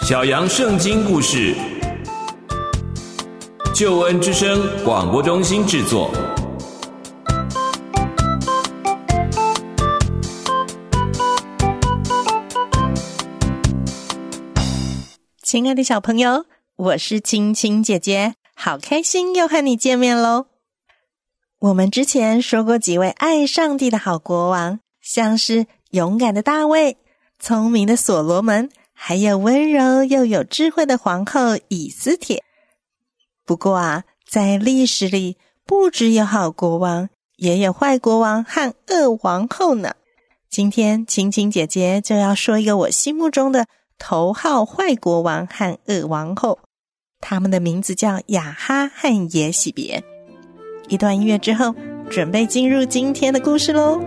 小羊圣经故事，救恩之声广播中心制作。 亲爱的小朋友，我是青青姐姐，好开心又和你见面咯。我们之前说过几位爱上帝的好国王，像是勇敢的大卫、聪明的所罗门，还有温柔又有智慧的皇后以斯帖。不过啊，在历史里不只有好国王，也有坏国王和恶王后呢。今天青青姐姐就要说一个我心目中的头号坏国王和恶王后，他们的名字叫亚哈和耶洗别。一段音乐之后，准备进入今天的故事咯。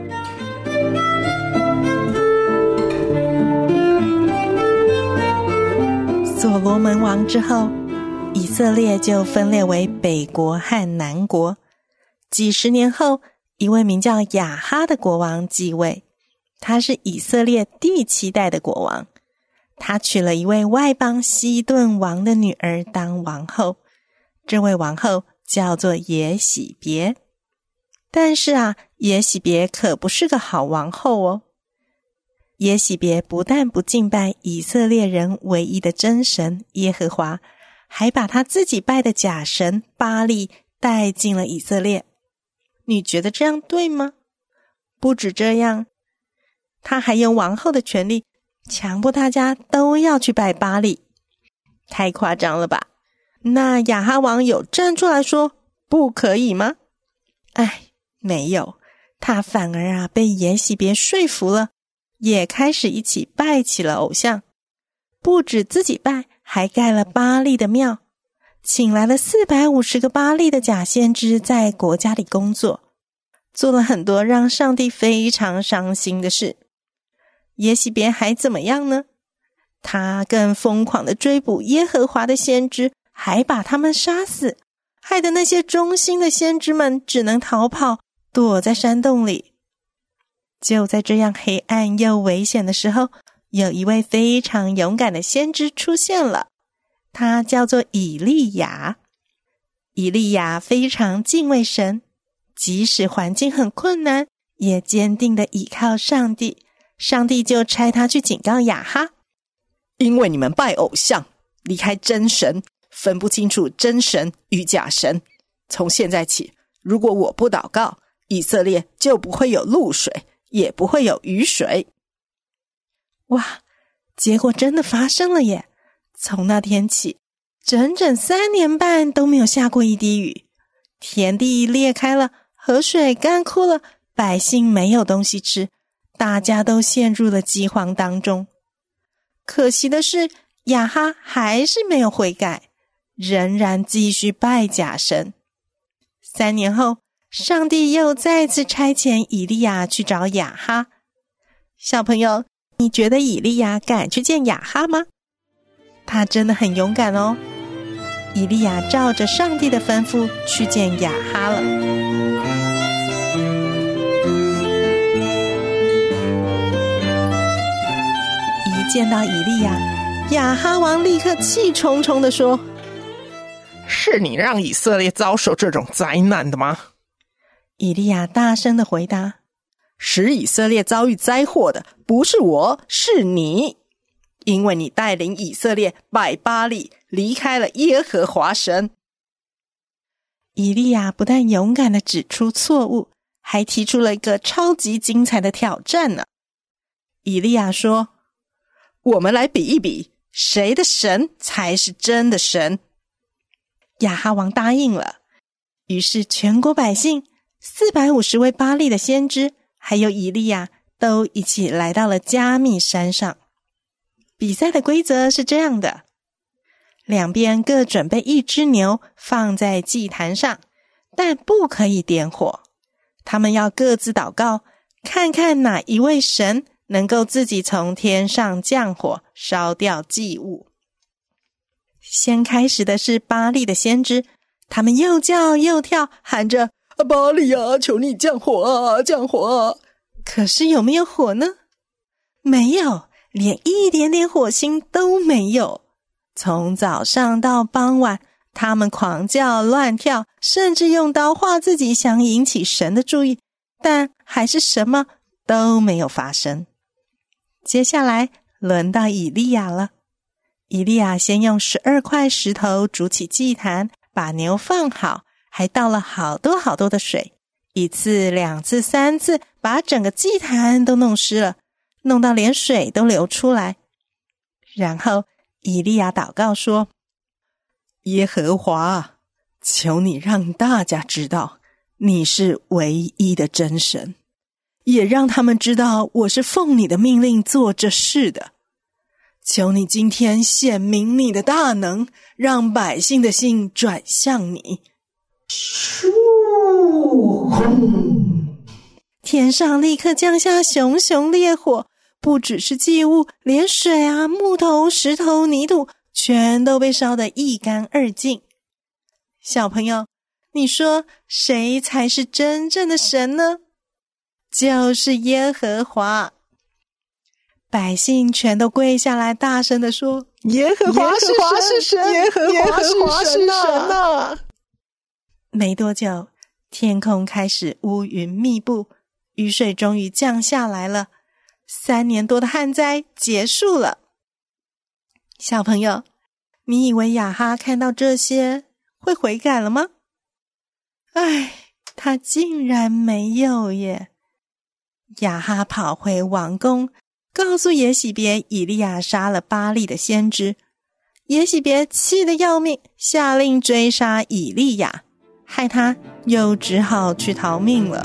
所罗门王之后，以色列就分裂为北国和南国。几十年后，一位名叫亚哈的国王继位，他是以色列第7代的国王。他娶了一位外邦西顿王的女儿当王后，这位王后叫做耶洗别。但是啊，耶洗别可不是个好王后哦。耶洗别不但不敬拜以色列人唯一的真神耶和华，还把他自己拜的假神巴力带进了以色列。你觉得这样对吗？不止这样，他还用王后的权力强迫大家都要去拜巴力，太夸张了吧？那亚哈王有站出来说不可以吗？没有，他反而被耶洗别说服了，也开始一起拜起了偶像，不止自己拜，还盖了巴力的庙，请来了450个巴力的假先知在国家里工作，做了很多让上帝非常伤心的事。耶洗别还怎么样呢？他更疯狂地追捕耶和华的先知，还把他们杀死，害得那些忠心的先知们只能逃跑，躲在山洞里。就在这样黑暗又危险的时候，有一位非常勇敢的先知出现了，他叫做以利亚。以利亚非常敬畏神，即使环境很困难，也坚定地倚靠上帝。上帝就差他去警告亚哈， 因为你们拜偶像，离开真神，分不清楚真神与假神。从现在起，如果我不祷告，以色列就不会有露水，也不会有雨水。 哇，结果真的发生了耶！从那天起，整整3年半都没有下过一滴雨，田地裂开了，河水干枯了，百姓没有东西吃，大家都陷入了饥荒当中。可惜的是，亚哈还是没有悔改，仍然继续拜假神。3年后，上帝又再次差遣以利亚去找亚哈。小朋友，你觉得以利亚敢去见亚哈吗？他真的很勇敢哦。以利亚照着上帝的吩咐去见亚哈了。一见到以利亚，亚哈王立刻气冲冲地说： 是你让以色列遭受这种灾难的吗？ 以利亚大声地回答： 使以色列遭遇灾祸的不是我，是你，因为你带领以色列拜巴力，离开了耶和华神。 以利亚不但勇敢地指出错误，还提出了一个超级精彩的挑战呢。以利亚说： 我们来比一比，谁的神才是真的神。 亚哈王答应了，于是全国百姓450位巴力的先知还有以利亚都一起来到了加密山上。比赛的规则是这样的，两边各准备1只牛放在祭坛上，但不可以点火。他们要各自祷告，看看哪一位神能够自己从天上降火，烧掉祭物。先开始的是巴力的先知，他们又叫又跳，喊着巴力啊，求你降火啊，降火啊！可是有没有火呢？没有，连一点点火星都没有。 从早上到傍晚，他们狂叫乱跳，甚至用刀划自己，想引起神的注意，但还是什么都没有发生。接下来轮到以利亚了。以利亚先用12块石头筑起祭坛，把牛放好，还倒了好多好多的水，一次2次3次，把整个祭坛都弄湿了，弄到连水都流出来。然后以利亚祷告说：耶和华，求你让大家知道你是唯一的真神，也让他们知道我是奉你的命令做这事的。求你今天显明你的大能，让百姓的心转向你。天上立刻降下熊熊烈火，不只是祭物，连水啊、木头、石头、泥土全都被烧得一干二净。小朋友，你说谁才是真正的神呢？就是耶和华。百姓全都跪下来，大声地说：耶和华是神，耶和华是神啊！没多久，天空开始乌云密布，雨水终于降下来了，3年多的旱灾结束了。小朋友，你以为亚哈看到这些会悔改了吗？他竟然没有耶！亚哈跑回王宫，告诉耶洗别以利亚杀了巴力的先知。耶洗别气得要命，下令追杀以利亚，害他又只好去逃命了。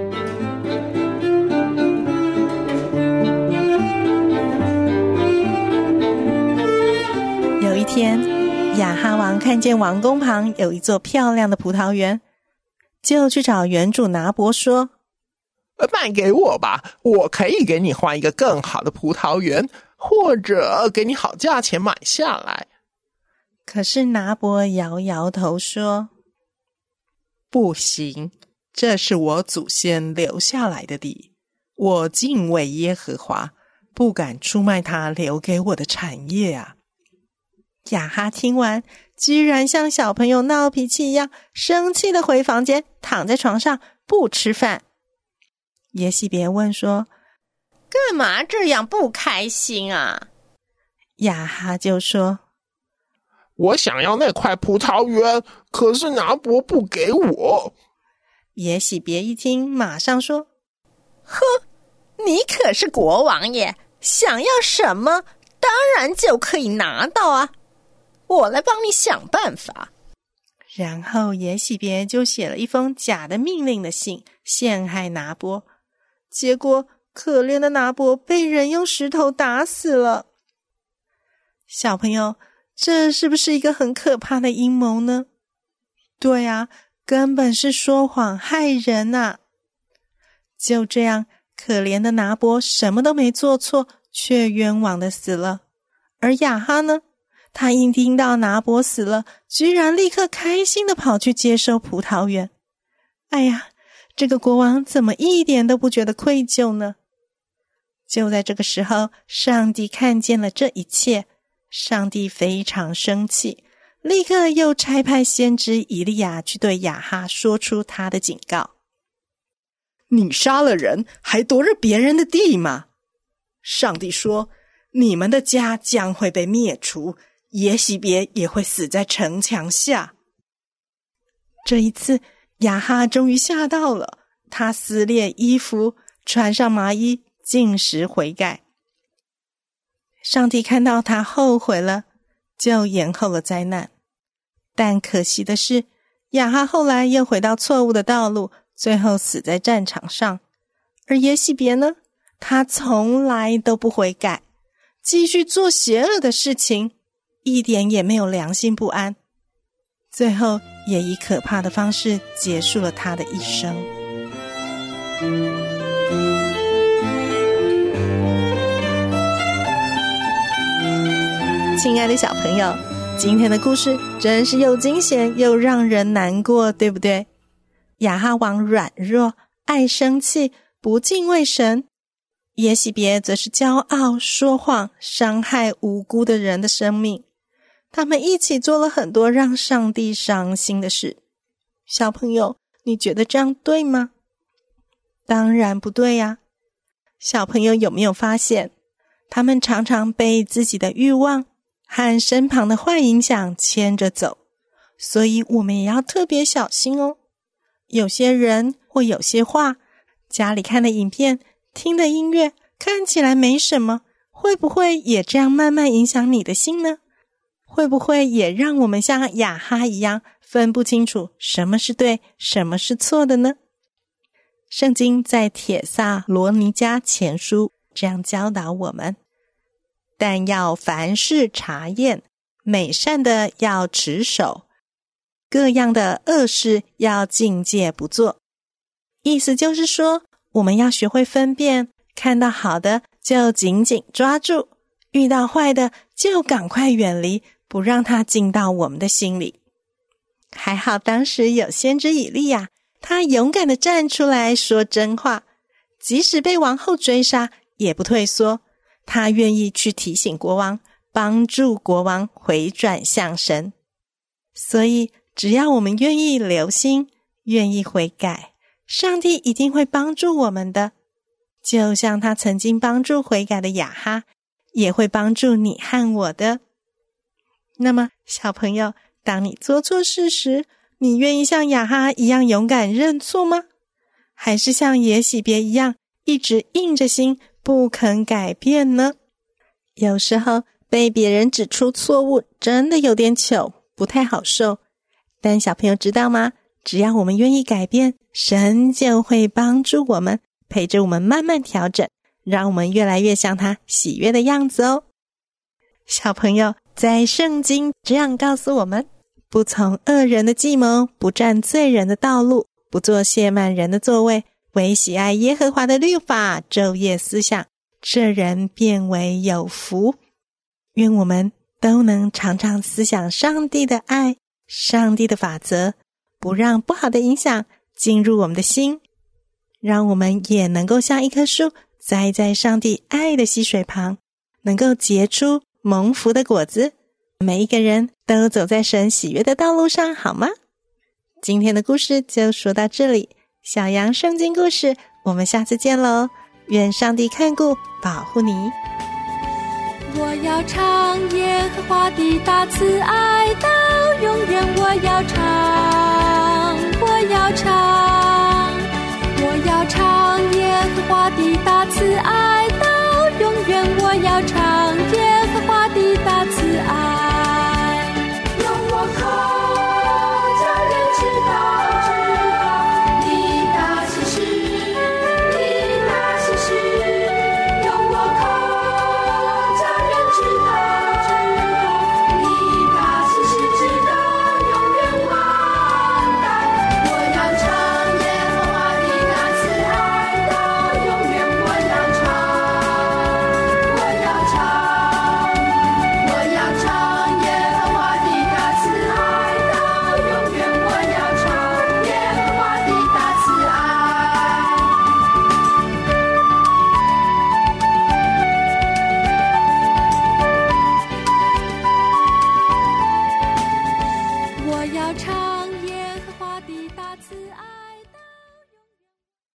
有一天，亚哈王看见王宫旁有一座漂亮的葡萄园，就去找园主拿伯说： 卖给我吧，我可以给你换一个更好的葡萄园，或者给你好价钱买下来。 可是拿伯摇摇头说：不行，这是我祖先留下来的地，我敬畏耶和华，不敢出卖他留给我的产业啊。亚哈听完，居然像小朋友闹脾气一样，生气的回房间，躺在床上不吃饭。耶洗别问说：干嘛这样不开心啊？亚哈就说： 我想要那块葡萄园，可是拿伯不给我。 耶洗别一听，马上说：哼，你可是国王耶，想要什么当然就可以拿到啊，我来帮你想办法。然后耶洗别就写了一封假的命令的信，陷害拿伯。结果可怜的拿伯被人用石头打死了。小朋友，这是不是一个很可怕的阴谋呢？对啊，根本是说谎害人啊。就这样，可怜的拿伯什么都没做错，却冤枉的死了。而亚哈呢，他一听到拿伯死了，居然立刻开心的跑去接收葡萄园。哎呀，这个国王怎么一点都不觉得愧疚呢？就在这个时候，上帝看见了这一切，上帝非常生气，立刻又差派先知以利亚去对亚哈说出他的警告：你杀了人，还夺了别人的地吗？上帝说，你们的家将会被灭除，耶洗别也会死在城墙下。这一次亚哈终于吓到了，他撕裂衣服，穿上麻衣，禁食悔改。上帝看到他后悔了，就延后了灾难。但可惜的是，亚哈后来又回到错误的道路，最后死在战场上。而耶洗别呢，他从来都不悔改，继续做邪恶的事情，一点也没有良心不安，最后也以可怕的方式结束了他的一生。亲爱的小朋友，今天的故事真是又惊险又让人难过，对不对？亚哈王软弱，爱生气，不敬畏神；耶洗别则是骄傲，说谎，伤害无辜的人的生命。 他们一起做了很多让上帝伤心的事。小朋友，你觉得这样对吗？当然不对呀。小朋友有没有发现，他们常常被自己的欲望和身旁的坏影响牵着走，所以我们也要特别小心哦。有些人或有些话，家里看的影片、听的音乐，看起来没什么，会不会也这样慢慢影响你的心呢？会不会也让我们像亚哈一样分不清楚什么是对，什么是错的呢？圣经在帖撒罗尼迦前书这样教导我们，但要凡事查验，美善的要持守，各样的恶事要禁戒不做。意思就是说，我们要学会分辨，看到好的就紧紧抓住，遇到坏的就赶快远离，不让它进到我们的心里。还好当时有先知以利亚，他勇敢地站出来说真话，即使被王后追杀也不退缩，他愿意去提醒国王，帮助国王回转向神。所以只要我们愿意留心，愿意悔改，上帝一定会帮助我们的，就像他曾经帮助悔改的亚哈，也会帮助你和我的。那么小朋友，当你做错事时，你愿意像亚哈一样勇敢认错吗？还是像耶洗别一样一直硬着心不肯改变呢？有时候被别人指出错误真的有点糗，不太好受。但小朋友知道吗？只要我们愿意改变，神就会帮助我们，陪着我们慢慢调整，让我们越来越像他喜悦的样子哦。小朋友，在圣经这样告诉我们，不从恶人的计谋，不占罪人的道路，不做亵慢人的座位，唯喜爱耶和华的律法，昼夜思想，这人便为有福。愿我们都能常常思想上帝的爱，上帝的法则，不让不好的影响进入我们的心，让我们也能够像一棵树栽在上帝爱的溪水旁，能够结出蒙福的果子。每一个人都走在神喜悦的道路上，好吗？今天的故事就说到这里，小羊圣经故事，我们下次见喽！愿上帝看顾保护你。 我要唱耶和华的大慈爱到永远，我要唱，我要唱，我要唱耶和华的大慈爱到永远，我要唱耶和华的大慈爱。用我口叫人知道你大喜事，你大喜事，用我口叫人知道你大喜事，直到永远万代。我要唱耶和华的大慈爱到永远，我要唱，我要唱，我要唱耶和华的大慈爱到永远，我要唱耶和华的大慈爱。我要唱。